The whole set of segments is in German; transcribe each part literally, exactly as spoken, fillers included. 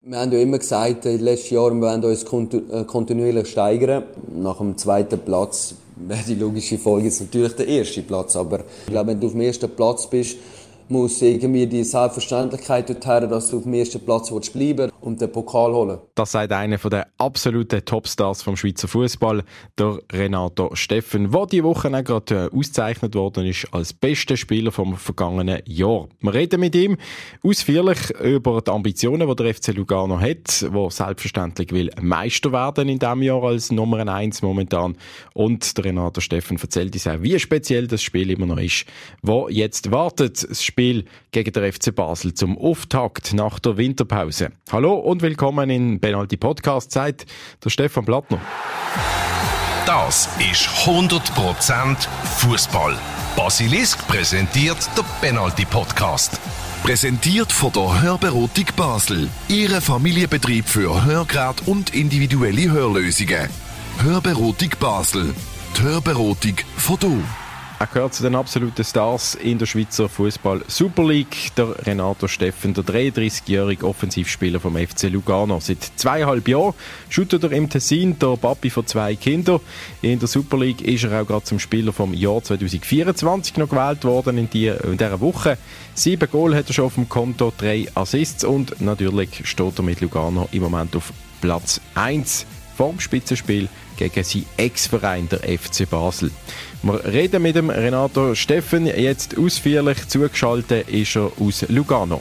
Wir haben ja immer gesagt, in den letzten Jahren, wir wollen uns kontinuierlich steigern. Nach dem zweiten Platz wäre die logische Folge jetzt natürlich der erste Platz. Aber ich glaube, wenn du auf dem ersten Platz bist, muss irgendwie die Selbstverständlichkeit dorthin, dass du auf dem ersten Platz bleiben willst und den Pokal holen. Das sagt einer der absoluten Topstars vom Schweizer Fußball, der Renato Steffen, der diese Woche auch gerade ausgezeichnet worden ist als bester Spieler vom vergangenen Jahr. Wir reden mit ihm ausführlich über die Ambitionen, die der F C Lugano hat, der selbstverständlich will Meister werden in diesem Jahr als Nummer eins momentan. Und der Renato Steffen erzählt uns auch, wie speziell das Spiel immer noch ist, wo jetzt wartet. Das Spiel gegen den F C Basel zum Auftakt nach der Winterpause. Hallo und willkommen in Penalty Podcast, sagt der Stefan Plattner. Das ist hundert Prozent Fußball. Basilisk präsentiert der Penalty Podcast. Präsentiert von der Hörberatung Basel. Ihre Familienbetrieb für Hörgeräte und individuelle Hörlösungen. Hörberatung Basel. Die Hörberatung von du. Er gehört zu den absoluten Stars in der Schweizer Fußball Super League. Der Renato Steffen, der dreiunddreißigjährige Offensivspieler vom F C Lugano. Seit zweieinhalb Jahren shootet er im Tessin, der Papi von zwei Kindern. In der Super League ist er auch gerade zum Spieler vom Jahr zwanzig vierundzwanzig noch gewählt worden in, die, in dieser Woche. Sieben Goal hat er schon auf dem Konto, drei Assists und natürlich steht er mit Lugano im Moment auf Platz eins vom Spitzenspiel gegen seinen Ex-Verein, der F C Basel. Wir reden mit dem Renato Steffen, jetzt ausführlich zugeschaltet ist er aus Lugano.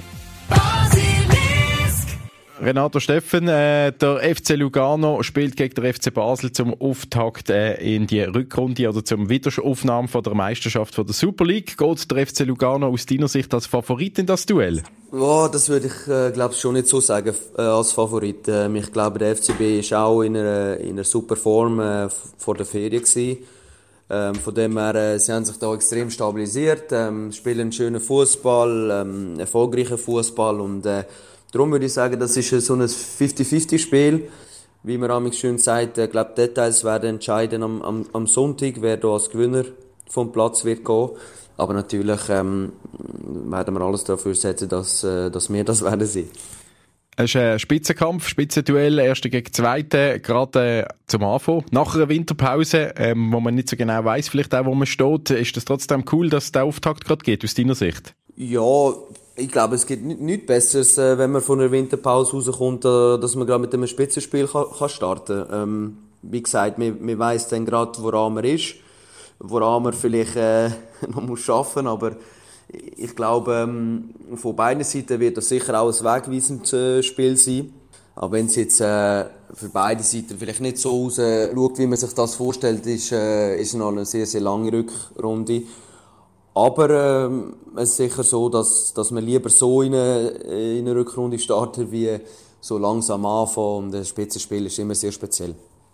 Basilisk. Renato Steffen, äh, der F C Lugano spielt gegen den F C Basel zum Auftakt äh, in die Rückrunde oder zum Wiederaufnahme von der Meisterschaft von der Super League. Geht der F C Lugano aus deiner Sicht als Favorit in das Duell? Ja, das würde ich, äh, glaube schon nicht so sagen, äh, als Favorit. Ähm, ich glaube, der F C B ist auch in einer, in einer super Form äh, vor der Ferien gewesen. Ähm, von dem her, äh, sie haben sich da extrem stabilisiert, ähm, spielen einen schönen Fußball, ähm, erfolgreichen Fußball und äh, darum würde ich sagen, das ist so ein fünfzig-fünfzig-Spiel. Wie man amigs schön sagt, ich äh, glaube, Details werden entscheiden am, am, am Sonntag, wer da als Gewinner vom Platz wird gehen. Aber natürlich ähm, werden wir alles dafür setzen, dass, äh, dass wir das werden sehen. Es ist ein Spitzenkampf, Spitzenduell, Erste gegen Zweite, gerade äh, zum Anfang. Nach einer Winterpause, ähm, wo man nicht so genau weiss, vielleicht auch, wo man steht, ist das trotzdem cool, dass der Auftakt gerade geht, aus deiner Sicht? Ja, ich glaube, es gibt nichts Besseres, äh, wenn man von einer Winterpause rauskommt, äh, dass man gerade mit einem Spitzenspiel kann, kann starten kann. Ähm, wie gesagt, man, man weiss dann gerade, woran man ist, woran man vielleicht äh, noch muss arbeiten muss, aber ich glaube, ähm, von beiden Seiten wird das sicher auch ein wegweisendes äh, Spiel sein. Aber wenn es jetzt äh, für beide Seiten vielleicht nicht so ausschaut, äh, wie man sich das vorstellt, ist, äh, ist noch eine sehr, sehr lange Rückrunde. Aber ähm, es ist sicher so, dass, dass man lieber so in eine, in eine Rückrunde startet, wie so langsam anfangen. Und ein Spitzenspiel ist immer sehr speziell.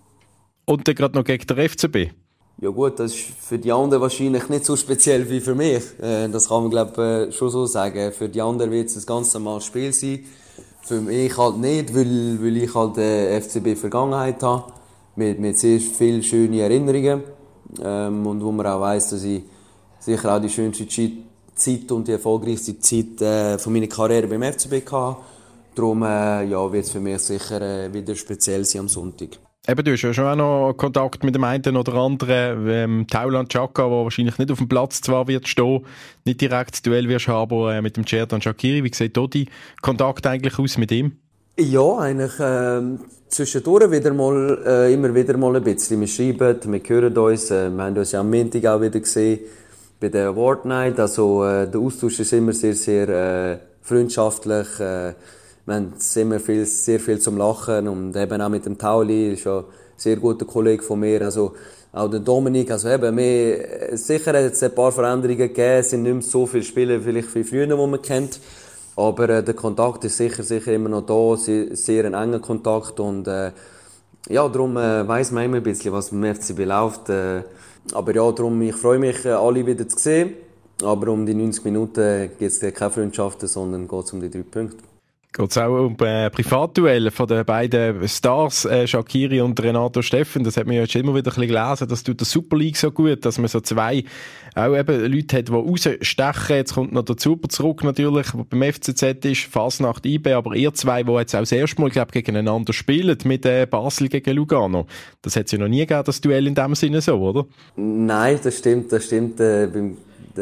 Und dann gerade noch gegen den F C B? Ja gut, das ist für die anderen wahrscheinlich nicht so speziell wie für mich. Das kann man, glaube ich, schon so sagen. Für die anderen wird es ein ganz normales Spiel sein. Für mich halt nicht, weil, weil ich halt eine F C B-Vergangenheit habe. Mit, mit sehr vielen schönen Erinnerungen. Ähm, und wo man auch weiss, dass ich sicher auch die schönste Zeit und die erfolgreichste Zeit äh, von meiner Karriere beim F C B hatte. Darum äh, ja, wird es für mich sicher äh, wieder speziell sein am Sonntag. Eben, du hast ja schon auch noch Kontakt mit dem einen oder anderen, ähm, Tauland Chaka, der wahrscheinlich nicht auf dem Platz zwar wird stehen, nicht direkt das Duell wirst haben, aber äh, mit dem Cerdan Shaqiri. Wie sieht da die Kontakt eigentlich aus mit ihm? Ja, eigentlich äh, zwischendurch wieder mal, äh, immer wieder mal ein bisschen. Wir schreiben, wir hören uns, äh, wir haben uns ja am Montag auch wieder gesehen bei der Award Night. Also äh, der Austausch ist immer sehr, sehr äh, freundschaftlich. Äh, Wir haben immer viel, sehr viel zum Lachen und eben auch mit dem Tauli, ist ja ein sehr guter Kollege von mir, also auch der Dominik, also eben, wir, sicher hat es ein paar Veränderungen gegeben, es sind nicht mehr so viele Spieler vielleicht wie früher, die man kennt, aber äh, der Kontakt ist sicher, sicher immer noch da, sehr, sehr ein enger Kontakt und äh, ja, darum äh, weiss man immer ein bisschen, was beim F C B läuft, äh, aber ja, darum, ich freue mich, alle wieder zu sehen, aber um die neunzig Minuten geht es keine Freundschaften, sondern geht es um die drei Punkte. Geht es auch um äh, Privatduelle von den beiden Stars, äh, Shaqiri und Renato Steffen. Das hat man ja jetzt immer wieder ein bisschen gelesen. Das tut der Super League so gut, dass man so zwei auch eben Leute hat, die rausstechen. Jetzt kommt noch der Super zurück natürlich, der beim F C Z ist, Fasnacht I B, aber ihr zwei, die jetzt auch das erste Mal, glaube ich, gegeneinander spielen, mit äh, Basel gegen Lugano. Das hat es ja noch nie gegeben, das Duell in dem Sinne so, oder? Nein, das stimmt, das stimmt. Äh, beim,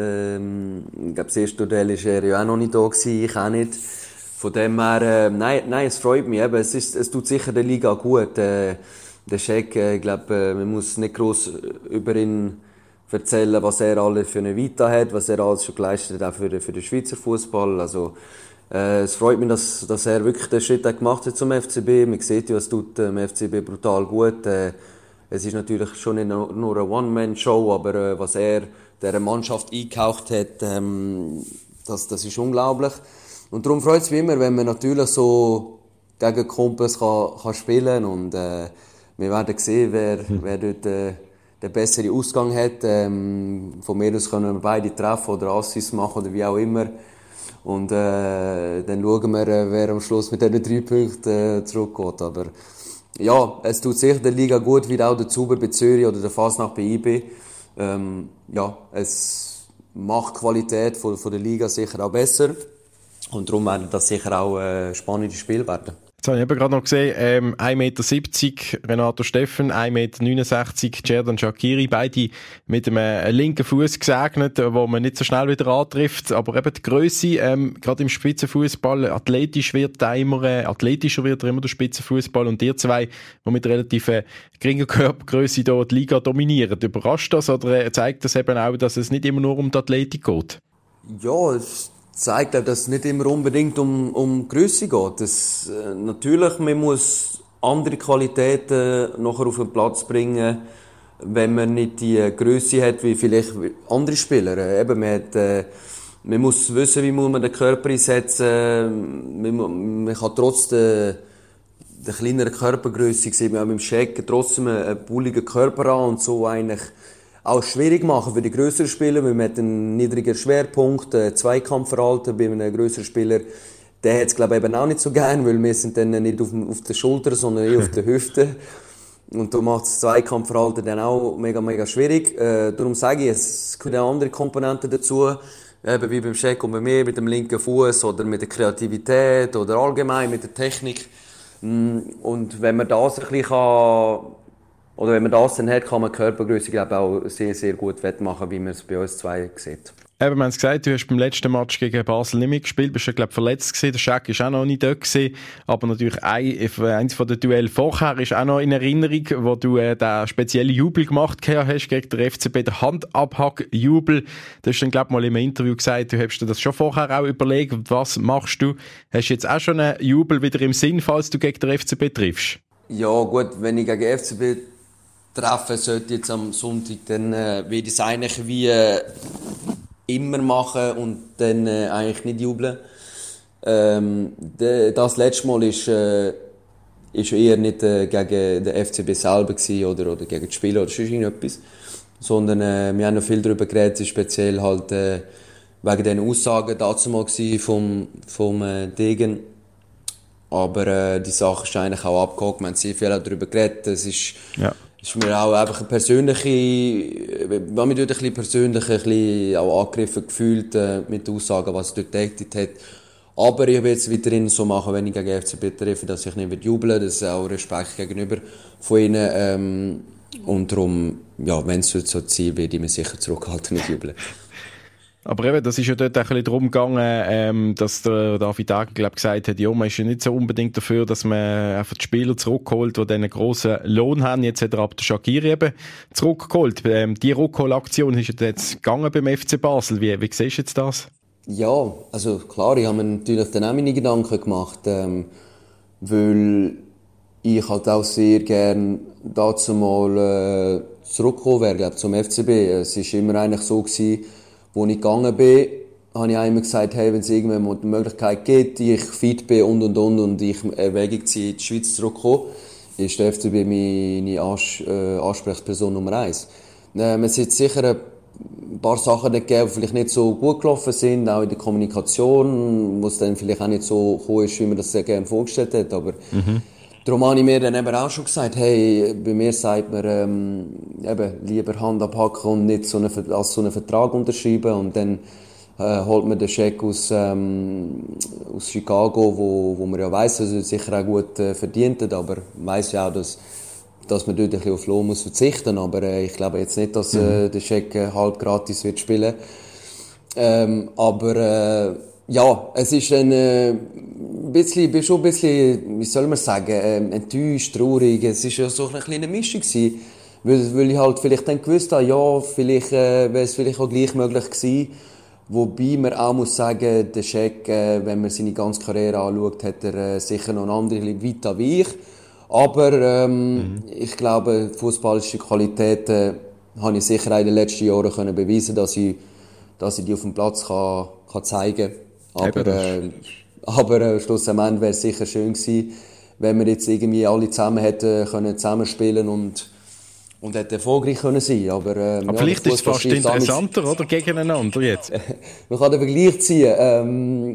ähm, ich glaube, das erste Duell war er ja auch noch nicht da gewesen, ich auch nicht. Von dem her, äh, nein, nein, es freut mich eben. Es ist, es tut sicher der Liga gut. Äh, der Scheck, äh, ich glaube, äh, man muss nicht gross über ihn erzählen, was er alles für eine Vita hat, was er alles schon geleistet hat, auch für, für den Schweizer Fußball. Also, äh, es freut mich, dass, dass er wirklich den Schritt gemacht hat zum F C B. Man sieht ja, es tut dem F C B brutal gut. Äh, es ist natürlich schon nicht nur eine One-Man-Show, aber äh, was er der Mannschaft eingehaucht hat, ähm, das, das ist unglaublich. Und darum freut es mich immer, wenn man natürlich so gegen Kumpels kann, kann spielen und äh, wir werden sehen, wer, wer dort äh, den besseren Ausgang hat. Ähm, von mir aus können wir beide treffen oder Assists machen oder wie auch immer. Und äh, dann schauen wir, wer am Schluss mit diesen drei Punkten äh, zurückgeht. Aber ja, es tut sicher der Liga gut, wie auch der Zuber bei Zürich oder der Fasnacht bei I B. Ähm, ja, es macht die Qualität von, von der Liga sicher auch besser. Und darum werden das sicher auch äh, spannende Spiele werden. Jetzt habe ich eben gerade noch gesehen, ähm, ein Meter siebzig Renato Steffen, ein Meter neunundsechzig Xherdan Shaqiri, beide mit einem linken Fuß gesegnet, wo man nicht so schnell wieder antrifft. Aber eben die Grösse, ähm, gerade im Spitzenfußball, athletisch wird da immer, äh, athletischer wird immer der Spitzenfußball. Und ihr zwei, die mit relativ äh, geringer Körpergrösse hier die Liga dominieren, überrascht das oder äh, zeigt das eben auch, dass es nicht immer nur um die Athletik geht? Ja, es zeigt auch, dass es nicht immer unbedingt um, um Grösse geht. Das, äh, natürlich, man muss andere Qualitäten nachher auf den Platz bringen, wenn man nicht die Grösse hat wie vielleicht andere Spieler. Äh, eben, man, hat, äh, man muss wissen, wie muss man den Körper einsetzen. Man, man kann trotz der, der kleineren Körpergrösse sehen, man auch beim Checken trotzdem einen, einen bulligen Körper an und so eigentlich auch schwierig machen für die grösseren Spieler, weil man hat einen niedrigen Schwerpunkt, ein Zweikampfverhalten bei einem grösseren Spieler. Der hat es, glaube ich, eben auch nicht so gern, weil wir sind dann nicht auf, auf der Schulter, sondern eher auf der Hüfte. Und da macht das Zweikampfverhalten dann auch mega, mega schwierig. Äh, darum sage ich, es gehören auch andere Komponenten dazu, eben wie beim Scheck und bei mir, mit dem linken Fuß oder mit der Kreativität oder allgemein mit der Technik. Und wenn man das ein bisschen kann, oder wenn man das dann hat, kann man die Körpergröße, glaube ich, auch sehr, sehr gut wettmachen, wie man es bei uns zwei sieht. Eben, wir haben es gesagt, du hast beim letzten Match gegen Basel nicht mitgespielt, bist ja, glaube ich, verletzt gewesen. Der Scheck ist auch noch nicht dort gewesen. Aber natürlich ein, eins von den Duell vorher ist auch noch in Erinnerung, wo du äh, den speziellen Jubel gemacht hast gegen den F C B, der Handabhack-Jubel. Du hast dann, glaube ich, mal im Interview gesagt, du hast dir das schon vorher auch überlegt, was machst du? Hast du jetzt auch schon einen Jubel wieder im Sinn, falls du gegen den F C B triffst? Ja, gut, wenn ich gegen den F C B treffen sollte jetzt am Sonntag, dann äh, würde ich es eigentlich wie äh, immer machen und dann äh, eigentlich nicht jubeln. Ähm, de, das letzte Mal ist, äh, ist eher nicht äh, gegen den F C B selber gewesen, oder, oder gegen die Spieler oder sonst irgendetwas, sondern äh, wir haben noch viel darüber geredet, speziell halt äh, wegen den Aussagen dazu mal gewesen vom, vom äh, Degen. Aber äh, die Sache ist eigentlich auch abgehakt, wir haben sehr viel auch darüber geredet, es ist ja. ist mir auch einfach eine persönliche, ich habe mich dort ein bisschen persönlich ein bisschen auch angegriffen gefühlt äh, mit den Aussagen, was dort getätigt hat. Aber ich werde jetzt weiterhin so machen, wenn ich gegen F C B treffe, dass ich nicht jubeln werde. Das ist auch Respekt gegenüber von ihnen. Ähm, und darum, ja, wenn es so sein werde ich mich sicher zurückhalten, nicht jubeln. Aber eben, das ist ja dort auch ein bisschen darum gegangen, ähm, dass der David Agel, glaub, gesagt hat, ja, man ist ja nicht so unbedingt dafür, dass man einfach die Spieler zurückholt, die einen grossen Lohn haben. Jetzt hat er aber den Shaqiri eben zurückgeholt. Ähm, die Rückholaktion ist ja jetzt gegangen beim F C Basel. Wie, wie siehst du jetzt das? Ja, also klar, ich habe mir natürlich dann auch meine Gedanken gemacht, ähm, weil ich halt auch sehr gerne dazu mal äh, zurückgekommen wäre, glaub, zum F C B. Es war immer eigentlich so gewesen, wo ich gegangen bin, habe ich auch immer gesagt, hey, wenn es irgendwann mal die Möglichkeit gibt, ich fit bin und und und und ich Erwägung ziehe, in die Schweiz zurückzukommen, ist der F C B meine Ans- äh, Ansprechperson Nummer eins. Äh, man sieht sicher eine ein paar Sachen gegeben, die vielleicht nicht so gut gelaufen sind, auch in der Kommunikation, wo es dann vielleicht auch nicht so gekommen ist, wie man das sehr gerne vorgestellt hat. Aber mhm. darum habe ich mir dann eben auch schon gesagt, hey, bei mir sagt man, ähm, eben, lieber Hand abhacken und nicht so einen, als so einen Vertrag unterschreiben. Und dann äh, holt man den Scheck aus, ähm, aus Chicago, wo, wo man ja weiss, dass er sicher auch gut äh, verdient hat, aber man weiss ja auch, dass dass man dort ein bisschen auf Lohn muss verzichten, aber äh, ich glaube jetzt nicht, dass äh, der Scheck äh, halb gratis wird spielen. Ähm, aber äh, ja, es ist ein äh, bisschen, ich bin schon ein bisschen, wie soll man sagen, äh, enttäuscht, traurig. Es ist ja so eine kleine Mischung gewesen, weil, weil ich halt vielleicht dann gewusst habe, ja, vielleicht äh, wäre es vielleicht auch gleich möglich gewesen. Wobei man auch muss sagen, der Scheck, äh, wenn man seine ganze Karriere anschaut, hat er äh, sicher noch eine andere Vita wie ich. Aber ähm, mhm. ich glaube, fußballische Qualitäten habe ich sicher in den letzten Jahren können beweisen, dass ich, dass ich die auf dem Platz kann, kann zeigen kann. Aber, äh, aber äh, schlussendlich wäre es sicher schön gewesen, wenn wir jetzt irgendwie alle zusammen hätten können zusammenspielen und und hätte erfolgreich können sein. Aber, äh, aber ja, vielleicht ist es fast interessanter, oder? Gegeneinander jetzt. Man kann den Vergleich ziehen. Ähm,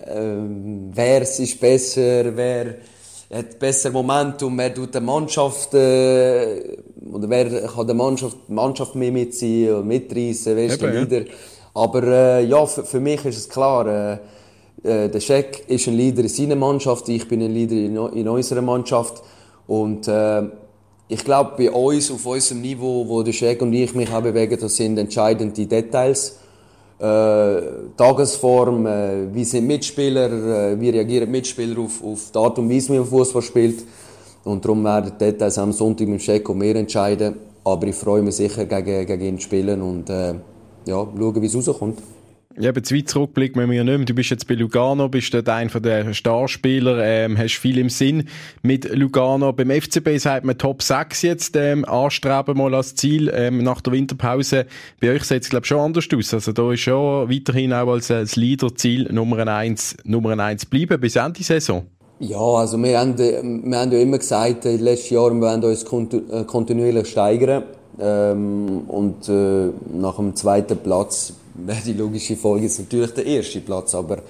ähm, wer ist besser, wer hat besser Momentum, wer tut der Mannschaft, äh, oder wer kann der Mannschaft, die Mannschaft mehr mitziehen und mitreißen, wer ist der Leader. Ja. Aber äh, ja, für, für mich ist es klar, äh, äh, der Scheck ist ein Leader in seiner Mannschaft, ich bin ein Leader in, in unserer Mannschaft. Und äh, ich glaube, bei uns, auf unserem Niveau, wo der Scheck und ich mich auch bewegen, das sind entscheidend die Details. Äh, Tagesform, äh, wie sind Mitspieler, äh, wie reagieren Mitspieler auf, auf die Art und Weise, wie man Fußball spielt. Und darum werden die Details am Sonntag mit dem Scheck und mir entscheiden. Aber ich freue mich sicher, gegen, gegen ihn zu spielen und äh, ja, schauen, wie es rauskommt. Ja, aber zu weit zurück müssen wir ja nicht mehr. Du bist jetzt bei Lugano, bist dort einer der Starspieler, ähm, hast viel im Sinn mit Lugano. Beim F C B sagt man Top sechs jetzt, ähm, anstreben mal als Ziel, ähm, nach der Winterpause. Bei euch sieht es, glaube ich, schon anders aus. Also da ist schon weiterhin auch als, als Leader-Ziel Nummer eins, Nummer eins bleiben bis Ende Saison. Ja, also wir haben, wir haben ja immer gesagt, in den letzten Jahren, wir wollen uns kontinuierlich steigern. Ähm, und äh, nach dem zweiten Platz wäre die logische Folge jetzt natürlich der erste Platz. Aber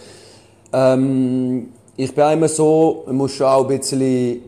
ähm, ich bin immer so, man muss schon auch ein bisschen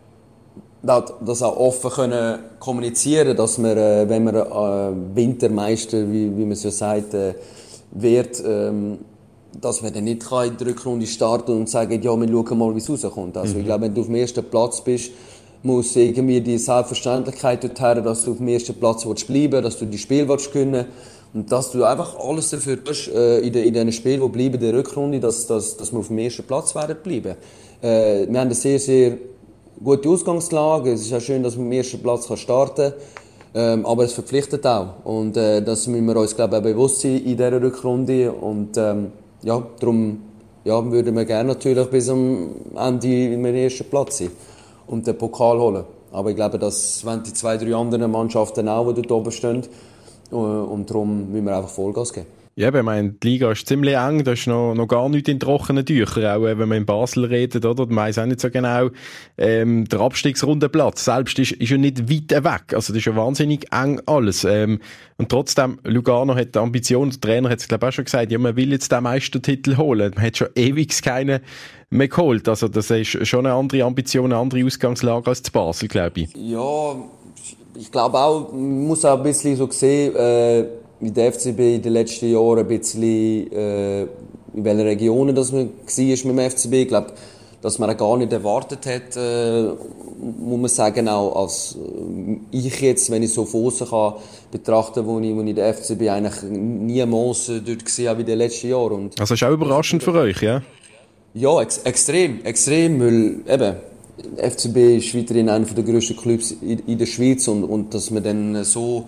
das auch offen können kommunizieren, dass man, äh, wenn man äh, Wintermeister, wie, wie man es ja sagt, äh, wird, ähm, dass man dann nicht in der Rückrunde starten und sagen, ja, wir schauen mal, wie es rauskommt. Also mhm. ich glaube, wenn du auf dem ersten Platz bist, muss irgendwie die Selbstverständlichkeit dorthin, dass du auf dem ersten Platz willst bleiben, dass du die Spiele willst gewinnen und dass du einfach alles dafür tust, äh, in den in den Spielen, die bleiben, in der Rückrunde, dass, dass, dass wir auf dem ersten Platz werden bleiben. Äh, wir haben eine sehr, sehr gute Ausgangslage. Es ist auch schön, dass man am ersten Platz starten kann. Ähm, aber es verpflichtet auch. Und äh, das müssen wir uns, glaube ich, auch bewusst sein in dieser Rückrunde. Und ähm, ja, darum ja, würden wir gerne natürlich bis am Ende im ersten Platz sein und den Pokal holen. Aber ich glaube, dass wenn die zwei, drei anderen Mannschaften auch, die dort oben stehen, und darum müssen wir einfach Vollgas geben. Ja, ich meine, die Liga ist ziemlich eng, da ist noch, noch gar nichts in trockenen Tüchern, auch wenn man in Basel redet, oder? Man weiss auch nicht so genau, ähm, der Abstiegsrundenplatz selbst ist, ist ja nicht weit weg, also das ist ja wahnsinnig eng alles. Ähm, und trotzdem, Lugano hat die Ambition, der Trainer hat es glaube ich auch schon gesagt, ja, man will jetzt den Meistertitel holen, man hat schon ewig keinen mehr geholt, also das ist schon eine andere Ambition, eine andere Ausgangslage als zu Basel, glaube ich. Ja, ich glaube auch, man muss auch ein bisschen so sehen, äh, wie der F C B in den letzten Jahren ein bisschen, äh, in welchen Regionen das man war mit dem F C B. Ich glaube, dass man gar nicht erwartet hat, äh, muss man sagen, auch als äh, ich jetzt, wenn ich so von aussen kann betrachten, wo ich, wo ich den F C B eigentlich niemals dort gesehen habe wie in den letzten Jahren. Und also ist auch überraschend für euch, ja? Ja, ex- extrem, extrem, weil eben, der F C B ist weiterhin einer der grössten Clubs in, in der Schweiz und, und dass man dann so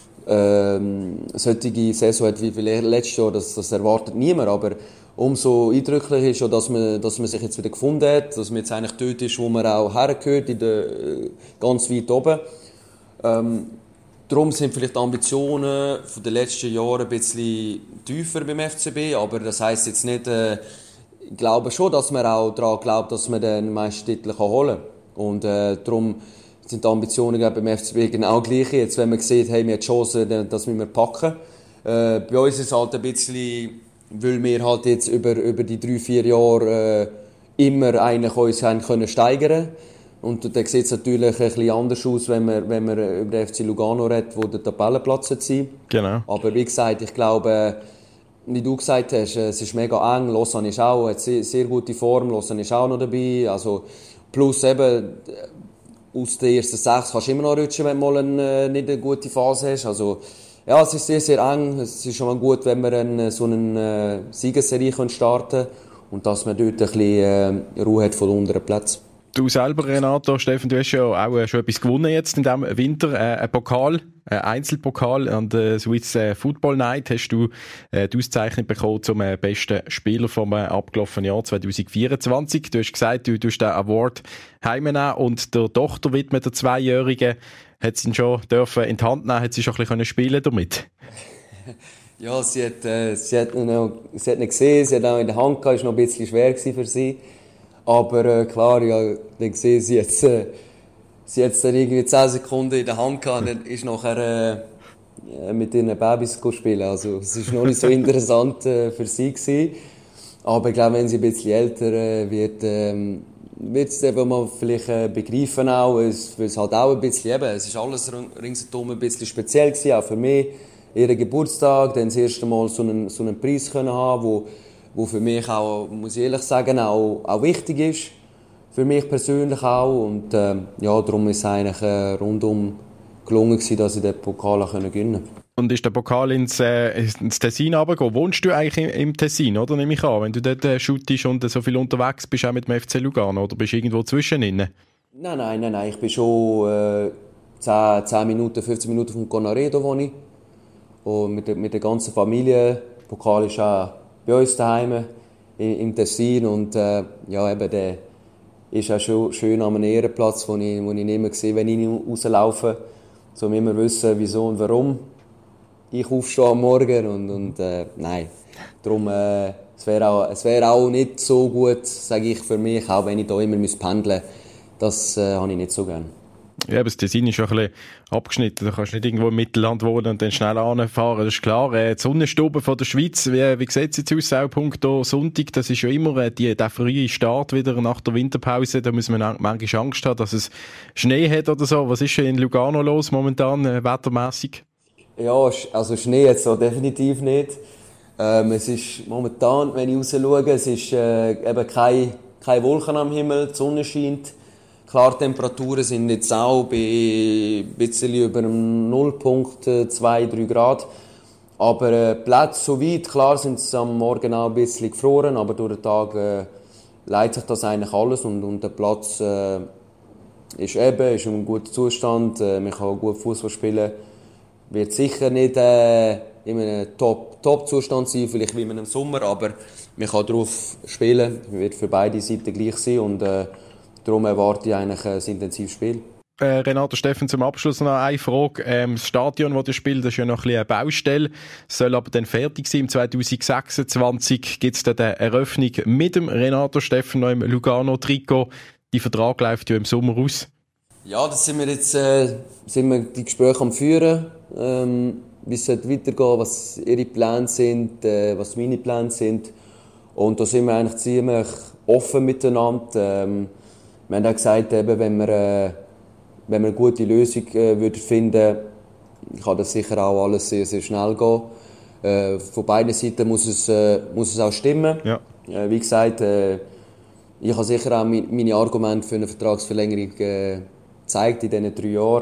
ähm, solche Saison hat wie letztes Jahr, das, das erwartet niemand, aber umso eindrücklicher ist ja, dass man, dass man sich jetzt wieder gefunden hat, dass man jetzt eigentlich dort ist, wo man auch hergehört, in der, ganz weit oben. Ähm, darum sind vielleicht die Ambitionen von den letzten Jahren ein bisschen tiefer beim F C B, aber das heisst jetzt nicht, äh, ich glaube schon, dass man auch daran glaubt, dass man den Meistertitel holen kann. Und äh, darum sind die Ambitionen beim F C B genau gleich. Jetzt, wenn man sieht, hey, wir haben die Chance, das müssen wir packen. Äh, bei uns ist es halt ein bisschen, weil wir halt jetzt über, über die drei, vier Jahre äh, immer eigentlich uns haben können steigern. Und dann sieht es natürlich ein bisschen anders aus, wenn man, wenn man über den F C Lugano redet, wo der Tabellenplatz sein. Genau. Aber wie gesagt, ich glaube, wie du gesagt hast, es ist mega eng. Lausanne ist auch, hat sehr, sehr gute Form, Lausanne ist auch noch dabei. Also, plus eben, aus den ersten sechs kannst du immer noch rutschen, wenn du mal eine, nicht eine gute Phase hast. Also, ja, es ist sehr, sehr eng. Es ist schon mal gut, wenn wir eine, so eine Siegesserie starten können und dass man dort ein bisschen äh, Ruhe hat von den unteren Plätzen. Du selber, Renato, Steffen, du hast ja auch schon etwas gewonnen jetzt in diesem Winter. Äh, ein Pokal, ein Einzelpokal an der Swiss Football Night hast du äh, die Auszeichnung bekommen zum äh, besten Spieler vom äh, abgelaufenen Jahr zwanzig vierundzwanzig. Du hast gesagt, du tust den Award heimnehmen und der Tochter widmen, der Zweijährigen, hat sie ihn schon dürfen in die Hand nehmen, hat sie schon ein bisschen können damit? Ja, sie hat, äh, sie, hat noch, sie hat ihn gesehen, sie hat auch in der Hand gehabt, es war noch ein bisschen schwer für sie. Aber äh, klar, ja, dann gesehen, sie jetzt, äh, sie jetzt dann irgendwie zehn Sekunden in der Hand gehabt, dann ist nachher äh, mit ihren Babys spielen. Also es ist noch nicht so interessant äh, für sie gewesen. Aber ich glaube, wenn sie ein bisschen älter äh, wird, äh, wird sie eben mal vielleicht äh, begreifen auch, es, weil es halt auch ein bisschen eben, es ist alles ringsherum ein bisschen speziell gewesen, auch für mich. Ihren Geburtstag, dann das erste Mal so einen, so einen Preis können haben, wo wo für mich auch, muss ich ehrlich sagen, auch, auch wichtig ist. Für mich persönlich auch. Und äh, ja, darum ist es eigentlich äh, rundum gelungen gewesen, dass ich den Pokal gewinnen konnte. Und ist der Pokal ins, äh, ins Tessin runtergegangen? Wohnst du eigentlich im, im Tessin, oder? Nehme ich an, wenn du dort äh, shootest und so viel unterwegs bist, auch mit dem F C Lugano, oder bist du irgendwo zwischendrin? Nein, nein, nein, nein. Ich bin schon äh, zehn Minuten, fünfzehn Minuten vom Conaredo wohne ich. Und mit der, mit der ganzen Familie. Der Pokal ist auch bei uns daheim im Tessin und äh, ja, eben der ist auch schon schön an einem Ehrenplatz, wo ich, wo ich nicht mehr sehe, wenn ich rauslaufe, um immer zu wissen, wieso und warum ich aufstehe am Morgen und, und äh, nein, darum äh, es wäre auch, es wäre auch nicht so gut, sage ich für mich, auch wenn ich da immer pendeln muss, das äh, habe ich nicht so gerne. Ja, aber das Tessin ist schon ein bisschen abgeschnitten. Du kannst nicht irgendwo im Mittelland wohnen und dann schnell anfahren. Das ist klar. Äh, die Sonnenstube von der Schweiz, wie, wie sieht es jetzt aus? Auch punkto Sonntag, das ist ja immer äh, die, der frühe Start wieder nach der Winterpause. Da muss man manchmal Angst haben, dass es Schnee hat oder so. Was ist in Lugano los momentan, äh, wettermässig? Ja, also Schnee jetzt so definitiv nicht. Ähm, es ist momentan, wenn ich raus schaue, es ist äh, eben keine, keine Wolken am Himmel, die Sonne scheint. Klar, Temperaturen sind jetzt auch bei ein bisschen über dem Nullpunkt, zwei, drei Grad. Aber äh, Plätze so weit, klar sind es am Morgen auch ein bisschen gefroren, aber durch den Tag äh, leitet sich das eigentlich alles und, und der Platz äh, ist eben, ist in einem guten Zustand, äh, man kann gut Fußball spielen. Wird sicher nicht äh, in einem Top, Top-Zustand sein, vielleicht wie in einem Sommer, aber man kann darauf spielen, wird für beide Seiten gleich sein und äh, darum erwarte ich eigentlich ein intensives Spiel. Äh, Renato, Steffen, zum Abschluss noch eine Frage. Ähm, das Stadion, das ihr spielt, das ist ja noch ein bisschen eine Baustelle, soll aber dann fertig sein im zwanzig sechsundzwanzig. Gibt es dann eine Eröffnung mit dem Renato Steffen noch im Lugano-Trikot? Die Vertrag läuft ja im Sommer aus. Ja, das sind wir jetzt äh, sind wir die Gespräche am Führen, ähm, wie es weitergeht, was ihre Pläne sind, äh, was meine Pläne sind. Und da sind wir eigentlich ziemlich offen miteinander. Ähm, wir haben auch gesagt, eben, wenn wir, äh, wenn wir eine gute Lösung äh, würden finden, kann das sicher auch alles sehr, sehr schnell gehen. Äh, von beiden Seiten muss es, äh, muss es auch stimmen. Ja. Äh, wie gesagt, äh, ich habe sicher auch mein, meine Argumente für eine Vertragsverlängerung äh, gezeigt in diesen drei Jahren.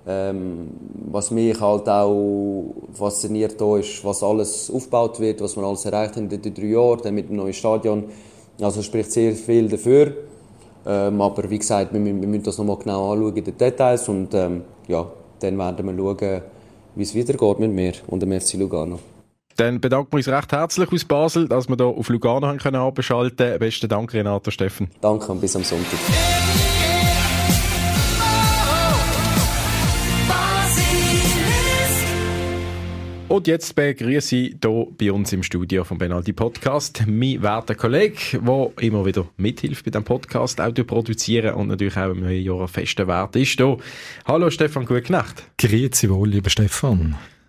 Ähm, was mich halt auch fasziniert da ist, was alles aufgebaut wird, was wir alles erreicht haben in den drei Jahren, dann mit dem neuen Stadion. Also spricht sehr viel dafür. Ähm, aber wie gesagt, wir, wir müssen das nochmal genau anschauen in den Details und ähm, ja, dann werden wir schauen, wie es weitergeht mit mir und dem F C Lugano. Dann bedanken wir uns recht herzlich aus Basel, dass wir hier auf Lugano haben können abschalten. Besten Dank, Renato Steffen. Danke und bis am Sonntag. Und jetzt begrüße ich hier bei uns im Studio vom Penalty Podcast mein werter Kollege, der immer wieder mithilft bei diesem Podcast, auch produzieren und natürlich auch im neuen Jahr ein fester Wert ist. Hier. Hallo Stefan, gute Nacht. Grüezi wohl, lieber Stefan.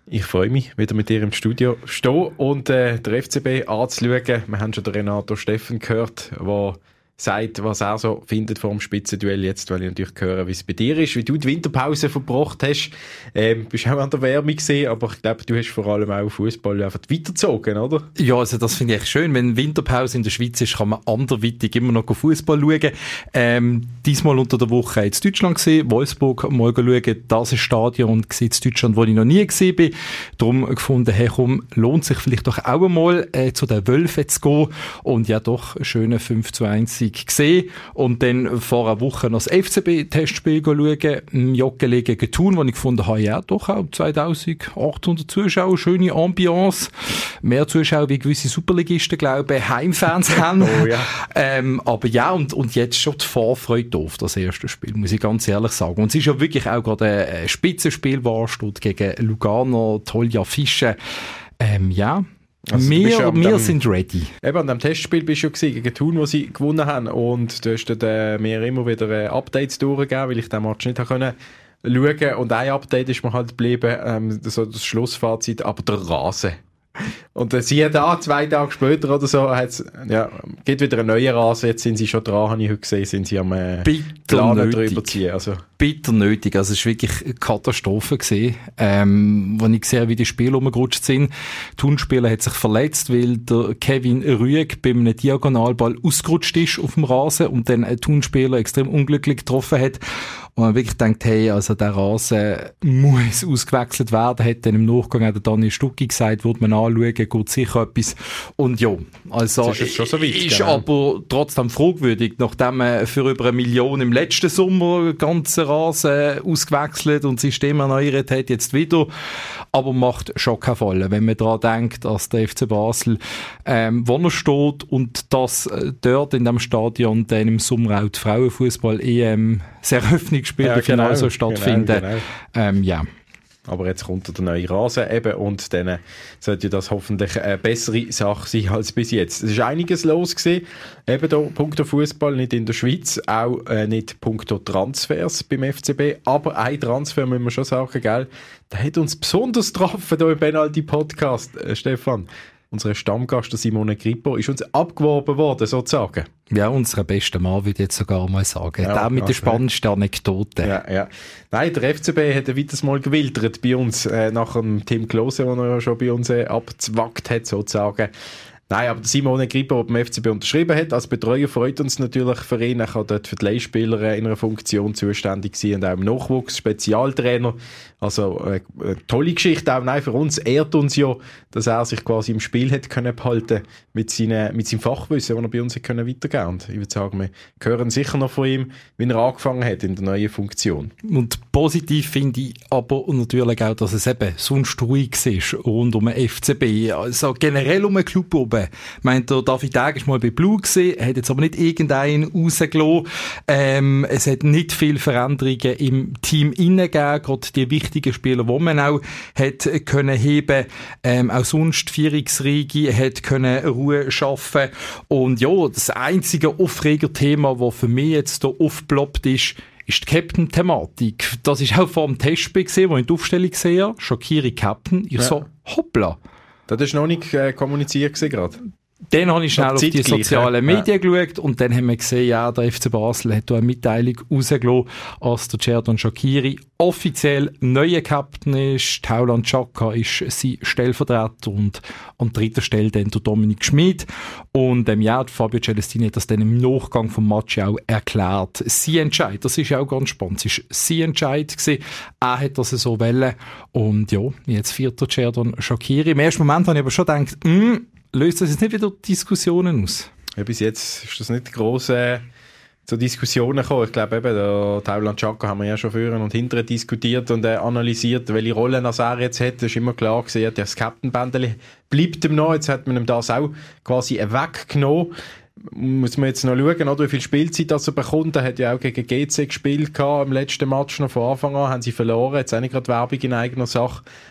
Ich freue mich, wieder mit dir im Studio zu stehen und äh, der F C B anzuschauen. Wir haben schon den Renato Steffen gehört, der sagt, was er so findet vor dem Spitzenduell. Jetzt will ich natürlich hören, wie es bei dir ist, wie du die Winterpause verbracht hast. Ähm, bist auch an der Wärme gesehen, aber ich glaube, du hast vor allem auch Fußball einfach weitergezogen, oder? Ja, also das finde ich echt schön. Wenn Winterpause in der Schweiz ist, kann man anderweitig immer noch Fußball schauen. Ähm, diesmal unter der Woche in Deutschland gesehen, Wolfsburg mal schauen. Das ist ein Stadion in Deutschland, wo ich noch nie gesehen bin. Darum gefunden, hey komm, lohnt sich vielleicht doch auch einmal äh, zu den Wölfen zu gehen. Und ja doch, ein schöner fünf zu eins gesehen und dann vor einer Woche noch das F C B-Testspiel schauen, im Joggeli gegen Thun, wo ich gefunden habe, ja doch auch zweitausendachthundert Zuschauer, schöne Ambiance, mehr Zuschauer wie gewisse Superligisten, glaube ich, Heimfans haben. Oh, ja. ähm, aber ja, und, und jetzt schon die Vorfreude auf das erste Spiel, muss ich ganz ehrlich sagen. Und es ist ja wirklich auch gerade ein Spitzenspiel, war steht gegen Lugano, tolle Affische. Ähm, ja, Also wir ja wir dem, sind ready. Eben, an dem Testspiel bist du ja gewesen, gegen Thun, wo sie gewonnen haben. Und du hast dann, äh, mir immer wieder äh, Updates durchgegeben, weil ich den Match nicht schauen konnte. Und ein Update ist mir halt geblieben, ähm, so das Schlussfazit, aber der Rasen. Und äh, siehe da, zwei Tage später oder so, hat's, ja, geht wieder ein neuer Rasen. Jetzt sind sie schon dran, habe ich heute gesehen, sind sie am äh, Planen drüber ziehen. Also. Bitter nötig. Also es war wirklich eine Katastrophe gewesen. Ähm, wenn ich sehe, wie die Spiele rumgerutscht sind. Thun-Spieler hat sich verletzt, weil der Kevin Rüegg bei einem Diagonalball ausgerutscht ist auf dem Rasen und dann ein Thun-Spieler extrem unglücklich getroffen hat. Und man wirklich denkt, hey, also der Rasen muss ausgewechselt werden, hat dann im Nachgang auch der Daniel Stucki gesagt, würde man anschauen, geht sicher etwas. Und ja, also ist, schon so weit, ist genau. aber trotzdem fragwürdig, nachdem man für über eine Million im letzten Sommer ganzen Rasen ausgewechselt und System erneuert hat, jetzt wieder. Aber macht schon keinen Fall, wenn man daran denkt, dass der F C Basel ähm, wo er steht und dass äh, dort in dem Stadion dann im Sommer auch die Frauenfußball-E M sehr Eröffnungsspiele ja, genau, so stattfinden. Genau, genau. Ähm, ja. Aber jetzt kommt der neue Rasen eben und dann sollte das hoffentlich eine bessere Sache sein als bis jetzt. Es ist einiges los gewesen, eben da punkto Fußball, nicht in der Schweiz, auch äh, nicht punkto Transfers beim F C B, aber ein Transfer müssen wir schon sagen, gell, der hat uns besonders getroffen hier im Penalty-Podcast, äh, Stefan. Unser Stammgast, der Simone Grippo, ist uns abgeworben worden, sozusagen. Ja, unser bester Mann, würde ich jetzt sogar mal sagen. Ja, der mit der spannendsten Anekdote. Ja, ja. Nein, der F C B hat ein weiteres Mal gewildert bei uns, äh, nach dem Tim Klose, den er ja schon bei uns äh, abzwackt hat, sozusagen. Nein, aber Simone Grippo, der beim F C B unterschrieben hat, als Betreuer freut uns natürlich für ihn. Er kann dort für die Leihspieler in einer Funktion zuständig sein und auch im Nachwuchs, Spezialtrainer. Also äh, eine tolle Geschichte auch. Nein, für uns ehrt uns ja, dass er sich quasi im Spiel hat können behalten mit, seine, mit seinem Fachwissen, das er bei uns hat können weitergeben. Und ich würde sagen, wir hören sicher noch von ihm, wie er angefangen hat in der neuen Funktion. Und positiv finde ich aber natürlich auch, dass es eben sonst ruhig ist rund um den F C B. Also generell um den Club oben. Ich meine, der David Tag ist mal bei Blue gesehen, hat jetzt aber nicht irgendeinen rausgelassen. Ähm, es hat nicht viele Veränderungen im Team innen gegeben, gerade die wichtigen Spieler, die man auch hat können heben, ähm, auch sonst Vierungsriege hat können Ruhe schaffen. Und ja, das einzige Aufreger-Thema, das für mich jetzt hier aufgeploppt ist, ist die Captain-Thematik. Das ist auch vor dem Testspiel gesehen, wo ich die Aufstellung sehe. Shaqiri Captain. Ich ja. so, hoppla. Das ist noch nicht äh, kommuniziert gerade. Dann habe ich schnell auf die sozialen Medien ja. geschaut und dann haben wir gesehen, ja, der F C Basel hat eine Mitteilung rausgelassen, als der Xherdan Shaqiri offiziell neuer Captain ist. Taulant Xhaka ist sein Stellvertreter und an dritter Stelle dann der Dominik Schmid. Und ähm, ja, Fabio Celestini hat das dann im Nachgang vom Match auch erklärt. Sein Entscheid, das ist auch ganz spannend, es war sein Entscheid gewesen. Er hat das so wollen und ja, jetzt vierter Xherdan Shaqiri. Im ersten Moment habe ich aber schon gedacht, mh, löst das jetzt nicht wieder Diskussionen aus? Ja, bis jetzt ist das nicht gross äh, zu Diskussionen gekommen. Ich glaube eben, der Taulant Xhaka haben wir ja schon vorher und hinterher diskutiert und äh, analysiert, welche Rolle er jetzt hat. Das ist immer klar gewesen, ja, das Captain-Bändeli bleibt ihm noch. Jetzt hat man ihm das auch quasi weggenommen. Muss man jetzt noch schauen, oder, wie viel Spielzeit er bekommt. Er hat ja auch gegen G C gespielt gehabt, im letzten Match noch von Anfang an, haben sie verloren. Jetzt auch nicht gerade Werbung in eigener Sache.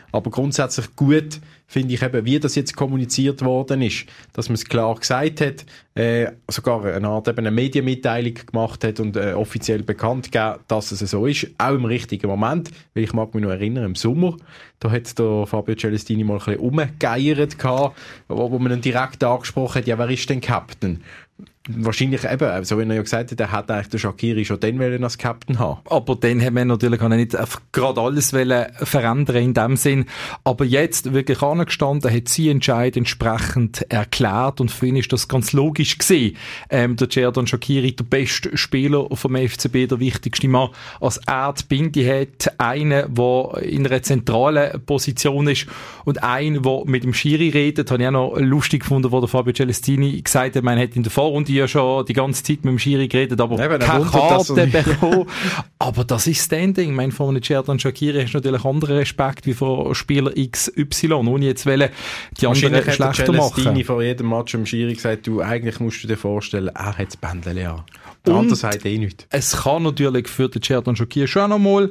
Aber grundsätzlich gut finde ich eben, wie das jetzt kommuniziert worden ist, dass man es klar gesagt hat, äh, sogar eine Art eben eine Medienmitteilung gemacht hat und äh, offiziell bekannt gegeben, dass es so ist, auch im richtigen Moment, weil ich mag mich noch erinnern, im Sommer, da hat der Fabio Celestini mal ein bisschen rumgeiert gehabt, wo, wo man ihn direkt angesprochen hat, ja, wer ist denn Captain? Wahrscheinlich eben, so wie er ja gesagt hat, er hat eigentlich den Shaqiri schon dann wollen als Captain haben. Aber dann haben wir natürlich auch nicht gerade alles wollen verändern in dem Sinn. Aber jetzt wirklich angestanden, hat sie Entscheid entsprechend erklärt und für ihn ist das ganz logisch gewesen. Ähm, der Xherdan Shaqiri, der beste Spieler vom F C B, der wichtigste Mann, als er die Binde hat, einer, der in einer zentralen Position ist und einer, der mit dem Schiri redet, habe ich auch noch lustig gefunden, wo der Fabio Celestini gesagt hat, man hat in der Vorrunde ja schon die ganze Zeit mit dem Schiri geredet, aber Eben, keine Karte bekommen. Aber das ist Standing. Ich meine, von einem Xherdan Shaqiri hast du natürlich anderen Respekt wie von Spieler X Y, ohne jetzt wollen, die anderen schlechter machen. Celestini vor jedem Match am Schiri gesagt, du, eigentlich musst du dir vorstellen, er hat das Bändchen an. Der andere sagt eh nichts. Es kann natürlich für den Xherdan Shaqiri schon einmal,